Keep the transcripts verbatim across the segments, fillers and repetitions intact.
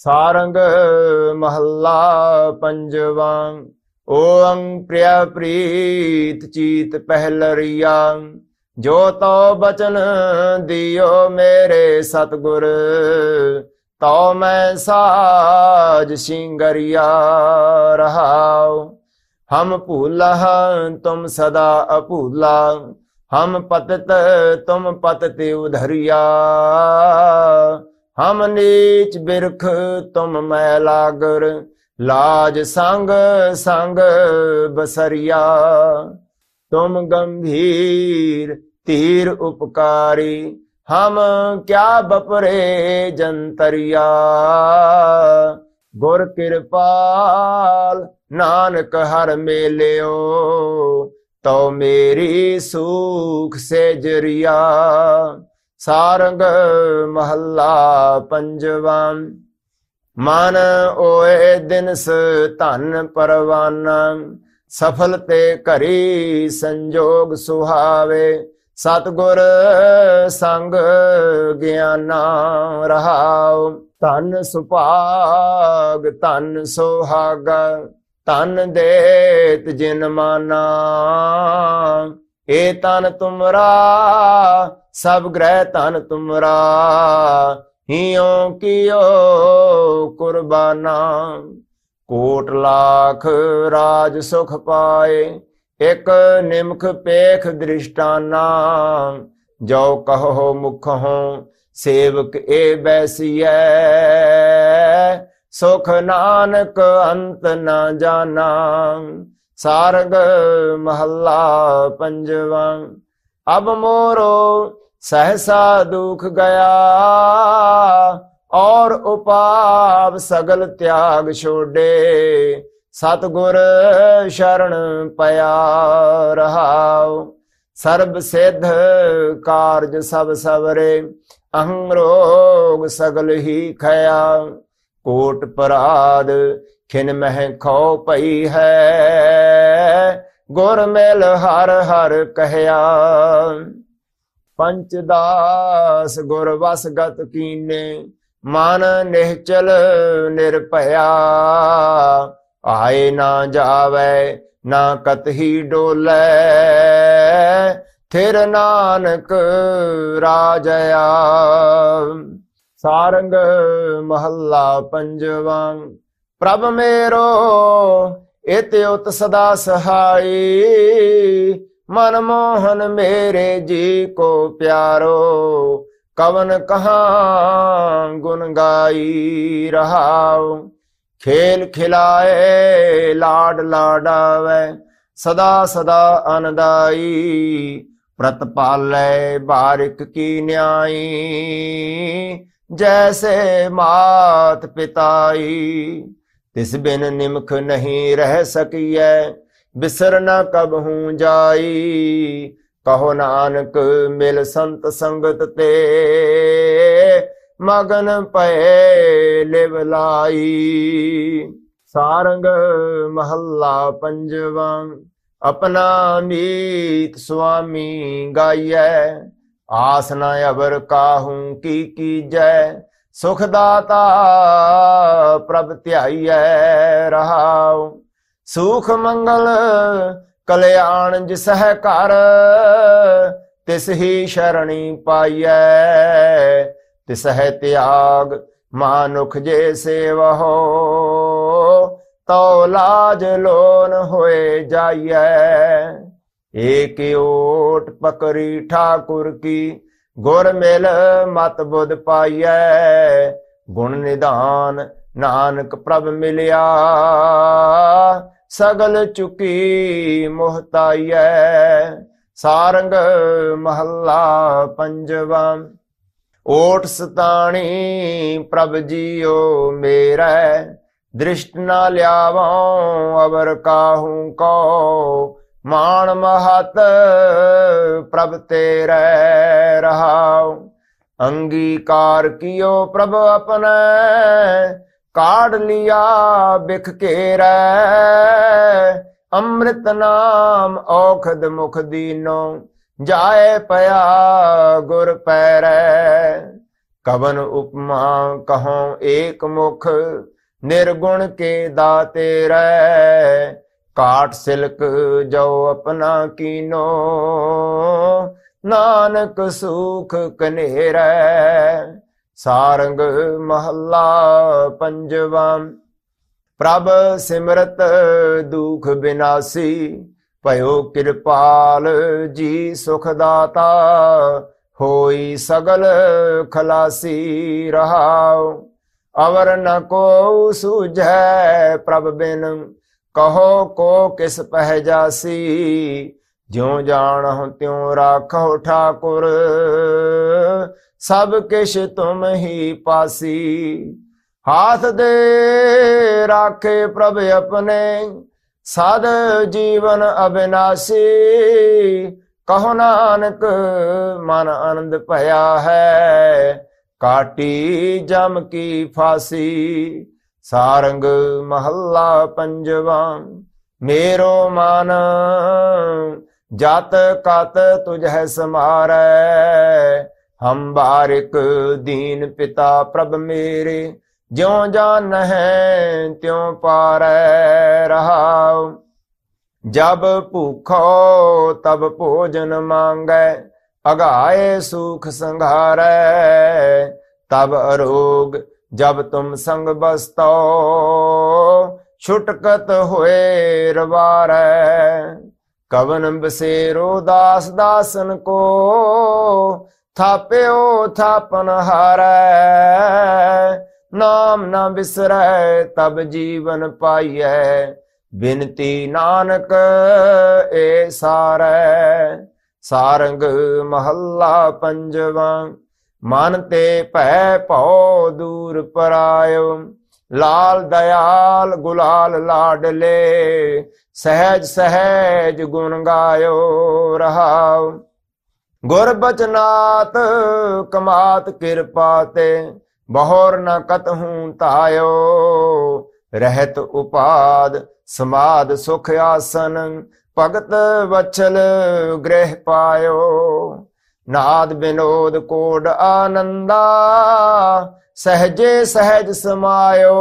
ਸਾਰੰਗ ਮਹੱਲਾ ਪੰਜਵਾਂ। ਓੰ ਪ੍ਰਿਆ ਪ੍ਰੀਤ ਚੀਤ ਪਹਿਲਰੀਆ, ਜੋ ਤੋ ਬਚਨ ਦਿਓ ਮੇਰੇ ਸਤਿਗੁਰ, ਤਉ ਮੈਂ ਸਾਜ ਸਿੰਗਰਿਆ ਰਹਾਉ। ਹਮ ਭੂਲਾ ਤੁਮ ਸਦਾ ਅਭੂਲਾ, ਹਮ ਪਤਿਤ ਤੁਮ ਪਤਿ ਉਧਰਿਆ। ਹਮ ਨੀਚ ਬਿਰਖ ਤੁਮ ਮੈਂ ਲਾਗਰ, ਲਾਜ ਸੰਗ ਸੰਗ ਬਸਰਿਆ। तुम गंभीर तीर उपकारी, हम क्या बपरे जंतरिया। गुर कृपाल नानक हर मेलियो, तो मेरी सूख से जरिया। सारंग महला पंजवा। मन ओए दिनस धन परवाना, सफल ते घरी संजोग सुहावे। सतगुर संग ज्ञाना रहाओ। धन सुभाग धन सुहागा, धन देत जिन माना। ए तन तुमरा सब ग्रह धन तुमरा, हियो कियो कुर्बाना। कोट लाख राज सुख पाए, एक निमख पेख दृष्टाना। जो कहो मुख हो सेवक ए बैसियै, सुख नानक अंत न जाना। सारंग महला पंजवा। अब मोरो सहसा दुख गया, और उपाव सगल त्याग छोड़े। सतगुर शरण पया रहाओ। सर्ब सिद्ध कारज सब सवरे, अहं रोग सगल ही खया। कोट पराध खिन मह खो पई है, गुर मेल हर हर कहया। पंचदास गुर वस गत कीने, मन निश्चल निर्भया। आए ना जावे ना कतही डोले, थिर नानक राजया। सारंग महला पंजवा। प्रभ मेरो इत उत सदा सहाई, मन मोहन मेरे जी को प्यारो। कवन कहाँ गुन गाई रहाओ। खेल खिलाए लाड लाडावे, सदा सदा अनदाई। प्रतपालै बारिक की न्याई, जैसे मात पिताई। तिस बिन निमख नहीं रह सकियै, बिसर न कबहूँ जाई। कहो नानक मिल संत संगत ते, मगन पए लिव लाई। सारंग महला पंजवा। अपना मीत स्वामी गाइयै, आस न अवर काहू की कीजै। सुखदाता प्रभ ध्याइयै रहाओ। सुख मंगल कल्याण जिसह कर, तिस ही शरणी पाइयै। तिसह त्याग मानुख जे सेवहो, तो लाज लोन होए जाइयै। एक ओट पकड़ी ठाकुर की, गुर मिल मत बुध पाइयै। गुण निधान नानक प्रभ मिलिया, सगल चुकी मोहताइयै। सारंग महला पंजवा। ओट सताणी प्रभ जियो मेरा, दृष्ट न ल्यावों अवर काहू को। मान महत प्रभ तेरे रहाओ। अंगीकार कियो प्रभ अपने, काढ़ लिया बिख केरै। अमृत नाम औखद मुख दीनो, जाए पया गुर पैरै। कवन उपमा कहो एक मुख, निर्गुण के दाते रै। काट सिल्क जो अपना कीनो, नानक सुख कनेरै। सारंग महला पंजवा। प्रभ सिमरत दुख बिनासी, भयो कृपाल जी सुखदाता। होई सगल खलासी रहाओ, अवर न को सूझै प्रभ बिन। कहो को किस पह जासी, ज्यों जानहु त्यों राखो ठाकुर। सब किश तुम ही पासी, हाथ दे राखे प्रभ अपने। सद जीवन अविनाशी, कहो नानक मन आनंद भया है। काटी जम की फांसी। सारंग महला पंजवा। मेरो मन जात कात तुझ समारै। हम बारिक दीन पिता प्रभ मेरे, ज्यों जान है त्यों पारै रहाओ। जब भूखो तब भोजन मांगै, अगाए सुख संघारै। तब अरोग जब तुम संग बसतो, छुटकत होए रवारै। कवन बसेरो दास दासन को, थाप्यो थापन हारै। नाम न बिसरै तब जीवन पाइयै, बिनती नानक ए सारै। सारंग महला पंजवा। मन ते भै भौ दूर परायो, लाल दयाल गुलाल लाडले। सहज सहज गुण गायो रहाओ। गुर बचनात कमात कृपा ते, बहुर न कतहूँ तायो। रहत उपाद समाद सुख आसन, भगत वचल गृह पायो। नाद विनोद कोड आनंदा, सहजे सहज समायो।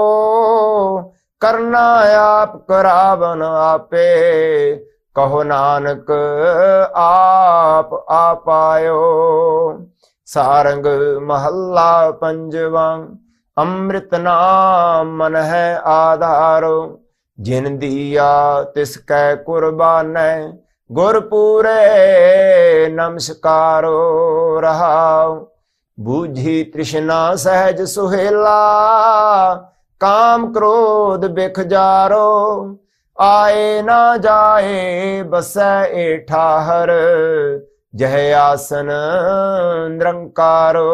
करना आप करावन आपे, कहो नानक आप आपायो। सारंग महला पंजवा। अमृत नाम मन है आधारो, जिन दिया तिसकै कुर्बानै। गुर पूरे नमस्कारो रहाओ। बूझी तृष्णा सहज सुहेला, काम क्रोध बिख जारो। आए ना जाए बसै ए ठाहर, जह आसन निरंकारो।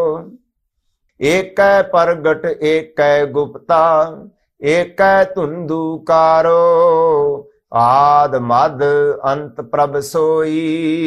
एकै प्रगट एकै गुप्ता, एकै धुंधुकारो। आद मद अंत प्रभ सोई,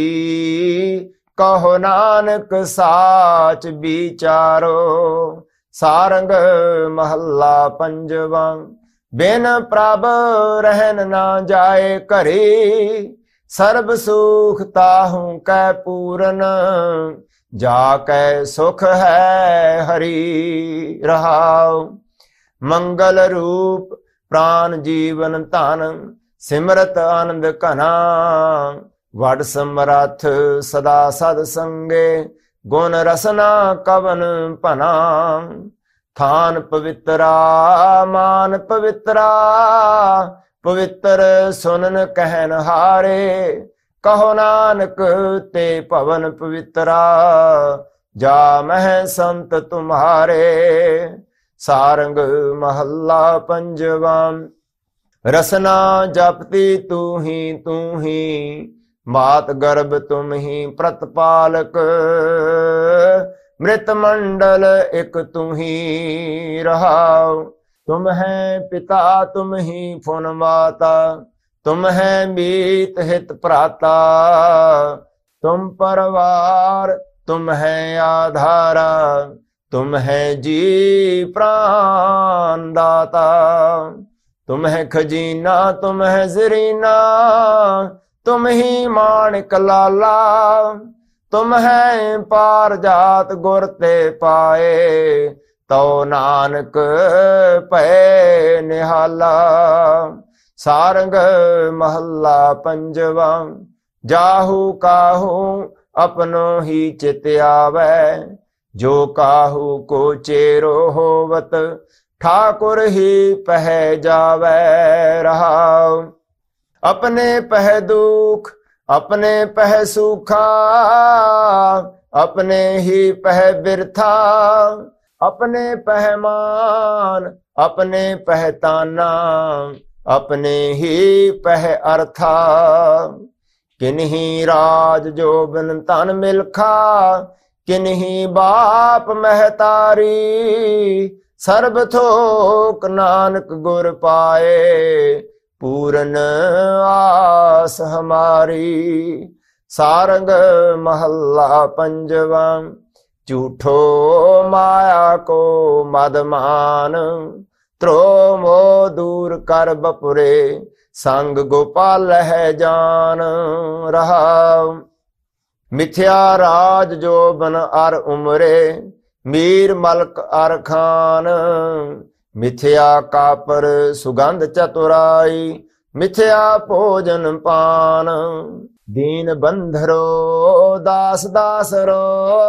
कहो नानक साच विचारो। सारंग महला पंजवा। बिन प्रभ रहन ना जाए घरे, सर्ब सुख ताहू कै पूरन। जाकै सुख है हरि रहाओ। मंगल रूप प्राण जीवन धन, सिमरत आनंद घना। वड समरथ सदा सद संगे, गुण रसना कवन भना। थान पवित्रा मान पवित्रा, पवित्र सुनन कहन हारे। कहो नानक ते पवन पवित्रा, जा मह संत तुम्हारे। सारंग महला पंजवा। रसना जपती तू ही तू ही, मात गर्भ तुम ही प्रतिपालक। मृत मंडल एक तू ही रहाओ। तुम है पिता तुम ही फुन माता, तुम है मीत हित प्राता। तुम परवार तुम है आधारा, तुम है जी प्राण दाता। तुम है खजीना तुम है जरीना, तुम ही माणिक लाला। तुम है पार जात गुर ते पाए, तो नानक पै निहाला। सारंग महला पंजवा। जाहू काहू अपनो ही चित आवे, जो काहू को चेरो होवत ठाकुर ही पह जावे रहा। अपने पह दुख अपने पह सुखा, अपने ही पह बिरथा, अपने पहमान अपने पहताना, अपने ही पह अर्था। किन्हीं राज जो बिन तन मिलखा, किन्हीं बाप महतारी, सर्ब थोक नानक गुर पाए, पूरन आस हमारी। सारंग महला पंजवा। झूठो माया को मदमान, त्रो मोह दूर कर बपुरे, संग गोपाल है जान रहा। मिथ्या राज जो बन अर उमरे, मीर मलक अर खान, मिथ्या कापर सुगंध चतुराई, मिथ्या भोजन पान। दीन बंधरो दास दासरो,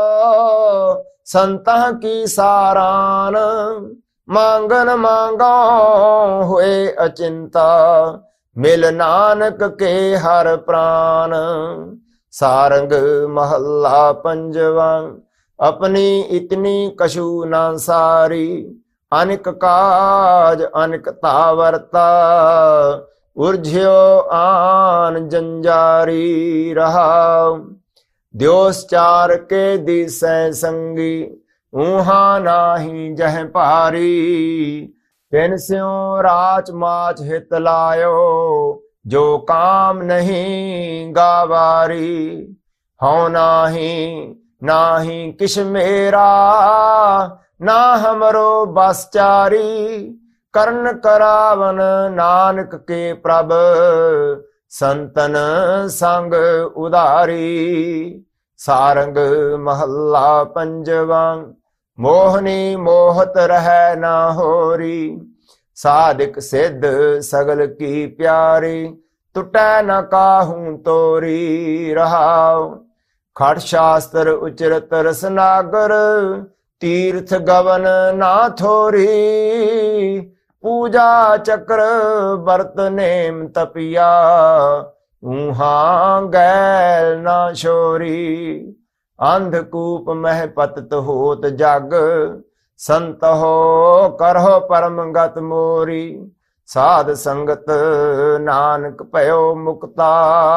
संतः की सारान, मांगन मांगो हुए अचिंता, मिल नानक के हर प्राण। सारंग महला पंजवा। अपनी इतनी कछु ना सारी, अनिक काज अनिक तावरता, उर्झ्यो आन जंजारी रहा। द्योश्चार के दिसै संगी, ऊहा नाही जह पारी, तिन स्यों राच माच हित लायो, जो काम नहीं गावारी। हौ नाही नाही किश मेरा, ना हमरो बसचारी, करण करावन नानक के प्रभ, संतन संग उदारी। सारंग महला पंजवा। मोहनी मोहत रह ना होरी, साधिक सिद्ध सगल की प्यारी, टूटै न काहू तोरी रहाओ। खट शास्त्र उचरत रसनागर, तीर्थ गवन ना थोरी, पूजा चक्र बरत नेम तपिया, ऊहा गैल ना छोरी। अंधकूप मह पतत होत जग, संत हो करहो परम गत मोरी। साध संगत नानक पयो मुक्ता,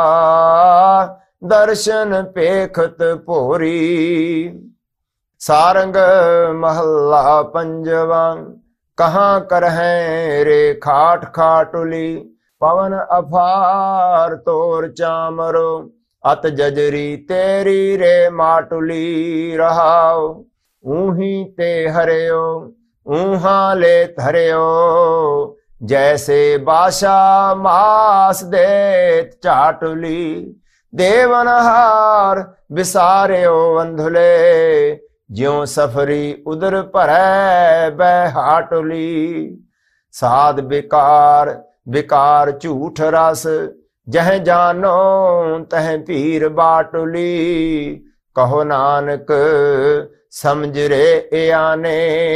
दर्शन पेखत पोरी। सारंग महला पंजवा। कहाँ कर हैं रे खाट खाटुली, पवन अफार तोर चामरो, अत जजरी तेरी रे माटुली रहाओ। ऊही ते हरियो ऊहा ले थरियो, जैसे बाशा मास देत चाटुली। देवनहार बिसारियो अंधुले, ज्यों सफरी उदर परै बहाटुली। साध बिकार बिकार झूठ रस, जह जानो तह पीर बाटुली। कहो नानक समझ रे आने,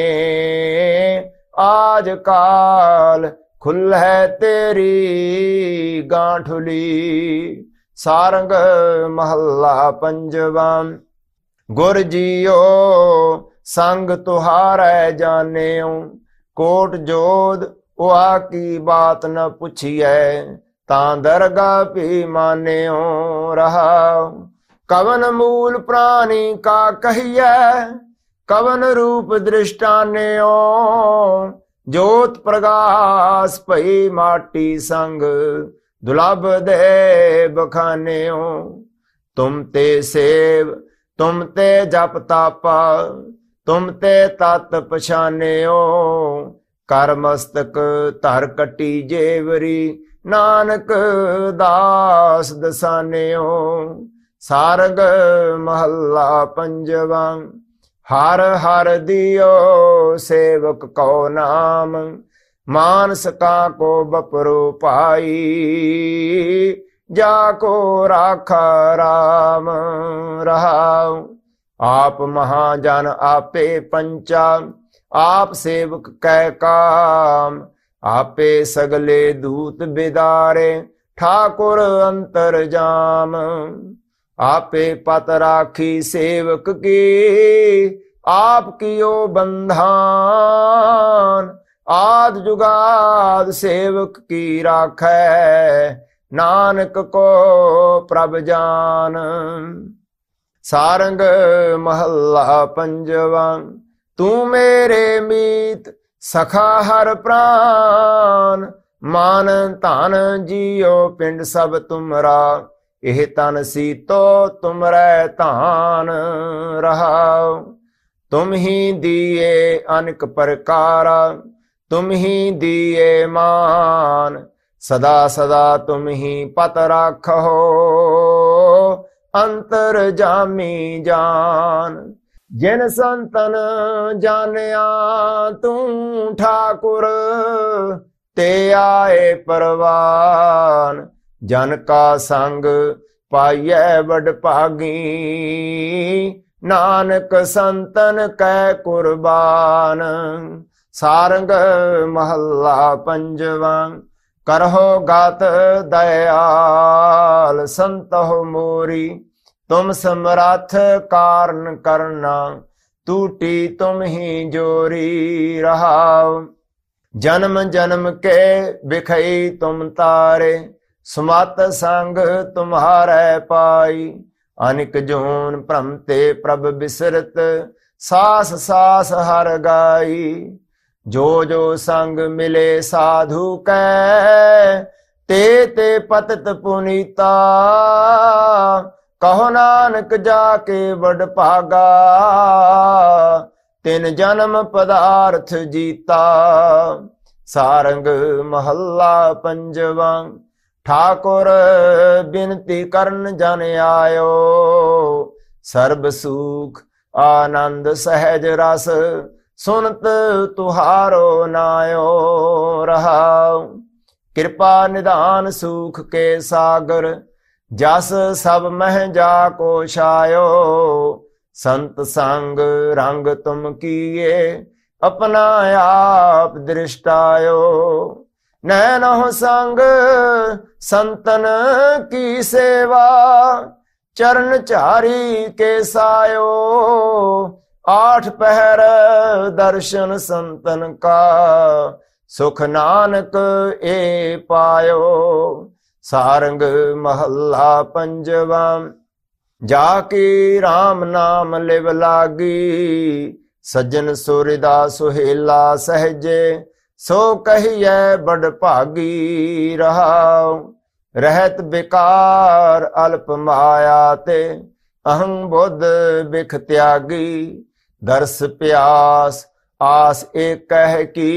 आज काल खुल है तेरी गांठुली। सारंग महला पंजवा। गुर जियो संग तुहारै जानेऊ, कोट जोध उहा की बात न पुछिए, तां दरगा भी मान्यो रहाओ। कवन मूल प्राणी का कहिए, कवन रूप दृष्टान्यो, जोत प्रगास पई माटी संग, दुलभ दे बखान्यो। तुम ते सेव तुम ते जप तापा, तुम ते तत पछान्यो। कर मस्तक धर कटी जेवरी, नानक दास दसान्यो। सारंग महला पंजवा। हर हर दियो सेवक को नाम, मानस का को बपरो पाई, जाको राखा राम रहाऊ। आप महाजन आपे पंचा, आप सेवक कै काम, आपे सगले दूत बिदारे, ठाकुर अंतर जाम। आपे पत राखी सेवक की, आप कियो बंधान, आद जुगाद सेवक की राखै, नानक को प्रभ जान। सारंग महला पंजवा। तू मेरे मीत सखा हर प्राण, मान धन जियो पिंड सब तुमरा, एह तन सीतो तुमरै धान रहाओ। तुम ही दिए अनेक प्रकारा, तुम ही दिए मान, सदा सदा तुम ही पत राखो, अंतर जामी जान। जिन संतन जानिया तू ठाकुर, ते आए परवान, जन का संग पाइयै बड़ भागी, नानक संतन कै कुर्बान। सारंग महला पंजवा। करहो गात दयाल संतहो मोरी, तुम समर्थ कारण करना, टूटी तुम ही जोरी रहाओ। जन्म जन्म के बिखई तुम तारे, सुमत संग तुम्हारे पाई, अनिक जोन भ्रमते प्रभ बिसरत, सास सास हर गाई। जो जो संग मिले साधु कै, ते ते पतित पुनीता, कहो नानक जाके बड़ भागा, तिन जन्म पदार्थ जीता। सारंग महला पंजवा। ठाकुर बिनती करन जन आयो, सर्ब सुख आनंद सहज रस, सुनत तुहारो नायो रहाओ। कृपा निधान सुख के सागर, जस सब मह जाको छायो। संत संग रंग तुम किए, अपना आप दृष्टायो। नैनो संग संतन की सेवा, चरण चारी के सायो। आठ पहर दर्शन संतन का, सुख नानक ए पायो। सारंग महला पंजवा। जाकी राम नाम लिव लागी, सज्जन सुरदा सुहेला सहजे, सो कहिए बड़ भागी रहाओ। रहत बेकार अल्प माया ते, अहं बुध बिख त्यागी। दर्श प्यास आस एक कह की,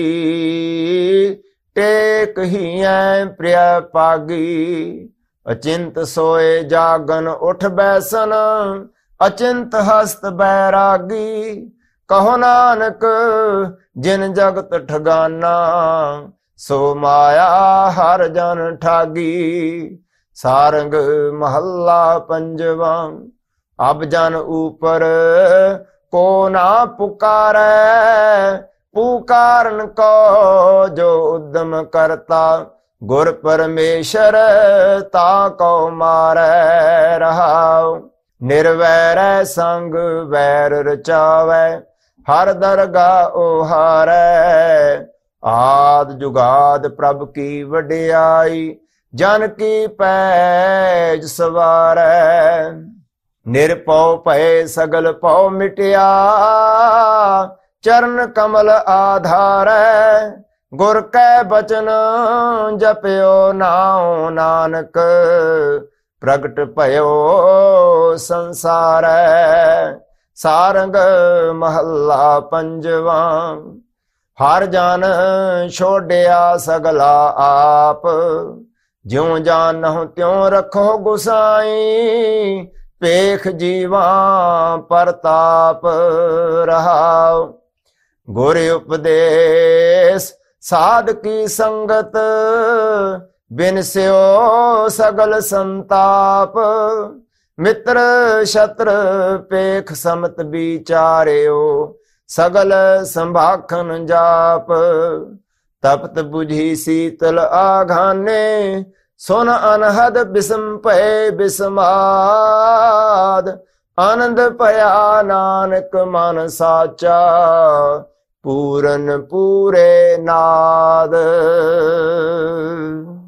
टेक ही प्रिय पागी। अचिंत सोए जागन उठ बैसन, अचिंत हस्त बैरागी। कहो नानक जिन जगत ठगाना, सो माया हर जन ठागी। सारंग महला पंजवा। अब जन ऊपर को ना पुकारे, पुकारन को जो उद्यम करता। गुर परमेश्वर ताको मारै रहाओ। निर्वैर संग वैर रचावै, हर दरगाह ओहारै। आद जुगाद प्रभ की वडियाई, जन की पैज सवारै। निरपौ भय सगल पौ मिटिया, चरण कमल आधारै। गुर कै बचन जप्यो नाओ नानक, प्रगट भयो संसारै। सारंग महला पंजवा। हर जन छोड़िया सगला आप, ज्यों जानहु त्यों रखो गुसाई। पेख जीवा परताप रहाओ। गुर उपदेश साध की संगत, बिन स्यो सगल संताप। मित्र शत्रु पेख समत विचार्यो, सगल संभाखन जाप। तपत बुझी शीतल आघाने, सुन अनहद बिसम पै बिस्माद। आनंद पया नानक मन साचा, पूरन पूरे नाद।